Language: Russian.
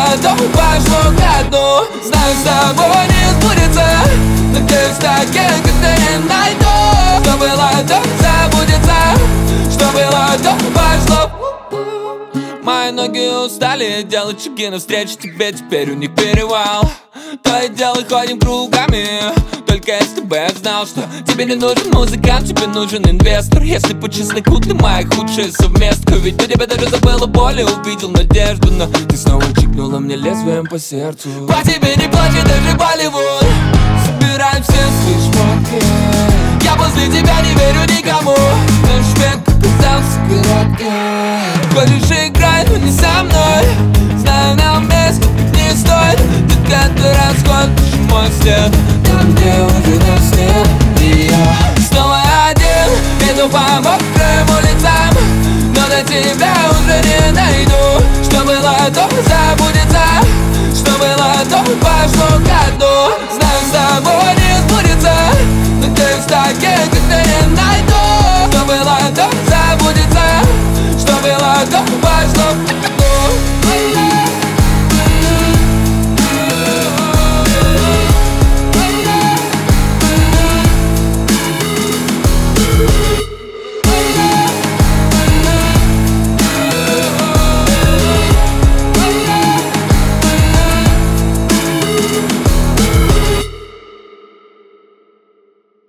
то пошло ко дну. Знаю, с тобой не сбудется, надеюсь, таких, как ты, не найду. Что было, то забудется, что было, то пошло. Мои ноги устали делать шаги навстречу тебе, теперь у них перевал. То и дело ходим кругами, только если бы я знал, что тебе не нужен музыкант, тебе нужен инвестор. Если по чесноку ты моя худшая совместка, ведь у тебя даже забыла боль и увидел надежду. Но ты снова чикнула мне лезвием по сердцу. По тебе не плачет даже Болливуд. Собираем все свои шмотки, я после тебя не верю никому. Наш век оказался коротким. Хочешь играть, но не со мной. Знаю, нам вместе быть не стоит. Тут каждый расход, лишь мой след там, где уже нас нет. И я снова один, иду по мокрым улицам, но до тебя уже не найду. Что было, то забудется, что было, то пошло ко дну. Знаю, с тобой не сбудется, надеюсь, таких, как ты, не найду. Что было, то забудется, что было, то